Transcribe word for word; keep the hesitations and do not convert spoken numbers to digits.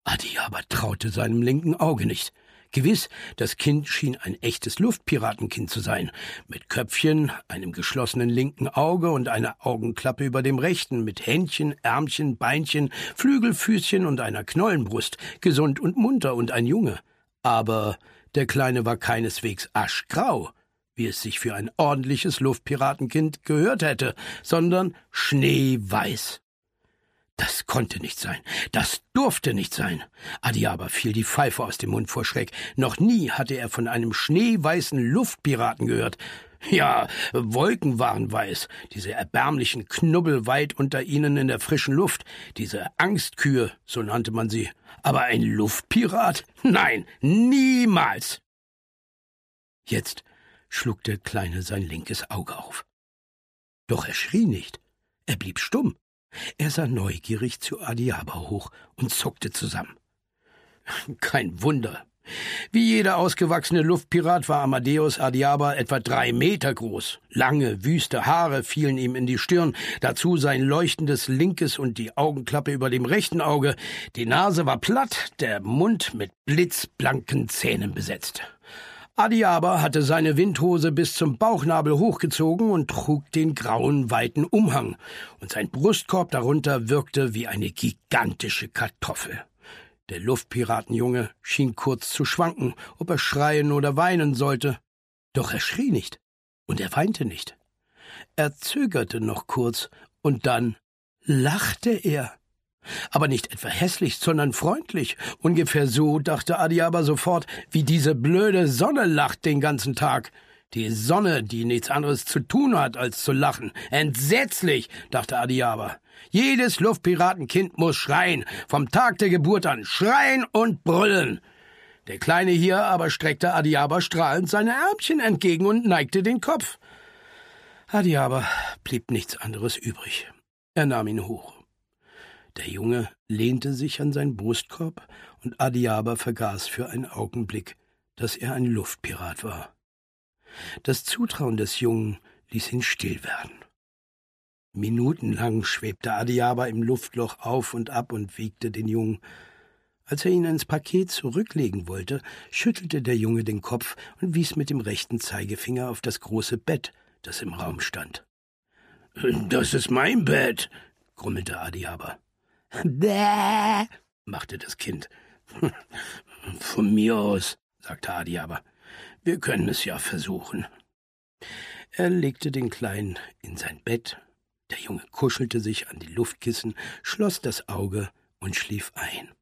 Adiaba traute seinem linken Auge nicht. Gewiss, das Kind schien ein echtes Luftpiratenkind zu sein, mit Köpfchen, einem geschlossenen linken Auge und einer Augenklappe über dem rechten, mit Händchen, Ärmchen, Beinchen, Flügelfüßchen und einer Knollenbrust, gesund und munter und ein Junge. Aber der Kleine war keineswegs aschgrau, wie es sich für ein ordentliches Luftpiratenkind gehört hätte, sondern schneeweiß. Das konnte nicht sein, das durfte nicht sein. Adiaba fiel die Pfeife aus dem Mund vor Schreck. Noch nie hatte er von einem schneeweißen Luftpiraten gehört. Ja, Wolken waren weiß, diese erbärmlichen Knubbel weit unter ihnen in der frischen Luft, diese Angstkühe, so nannte man sie. Aber ein Luftpirat? Nein, niemals! Jetzt schlug der Kleine sein linkes Auge auf. Doch er schrie nicht, er blieb stumm. Er sah neugierig zu Adiaba hoch und zuckte zusammen. Kein Wunder. Wie jeder ausgewachsene Luftpirat war Amadeus Adiaba etwa drei Meter groß. Lange, wüste Haare fielen ihm in die Stirn, dazu sein leuchtendes linkes und die Augenklappe über dem rechten Auge. Die Nase war platt, der Mund mit blitzblanken Zähnen besetzt. Adiaba hatte seine Windhose bis zum Bauchnabel hochgezogen und trug den grauen, weiten Umhang, und sein Brustkorb darunter wirkte wie eine gigantische Kartoffel. Der Luftpiratenjunge schien kurz zu schwanken, ob er schreien oder weinen sollte. Doch er schrie nicht, und er weinte nicht. Er zögerte noch kurz, und dann lachte er. Aber nicht etwa hässlich, sondern freundlich. Ungefähr so, dachte Adiaba sofort, wie diese blöde Sonne lacht den ganzen Tag. Die Sonne, die nichts anderes zu tun hat, als zu lachen. Entsetzlich, dachte Adiaba. Jedes Luftpiratenkind muss schreien, vom Tag der Geburt an, schreien und brüllen. Der Kleine hier aber streckte Adiaba strahlend seine Ärmchen entgegen und neigte den Kopf. Adiaba blieb nichts anderes übrig. Er nahm ihn hoch. Der Junge lehnte sich an seinen Brustkorb, und Adiaba vergaß für einen Augenblick, dass er ein Luftpirat war. Das Zutrauen des Jungen ließ ihn still werden. Minutenlang schwebte Adiaba im Luftloch auf und ab und wiegte den Jungen. Als er ihn ins Paket zurücklegen wollte, schüttelte der Junge den Kopf und wies mit dem rechten Zeigefinger auf das große Bett, das im Raum stand. »Das ist mein Bett«, grummelte Adiaba. »Bäh«, machte das Kind. »Von mir aus«, sagte Adiaba. »Wir können es ja versuchen.« Er legte den Kleinen in sein Bett. Der Junge kuschelte sich an die Luftkissen, schloss das Auge und schlief ein.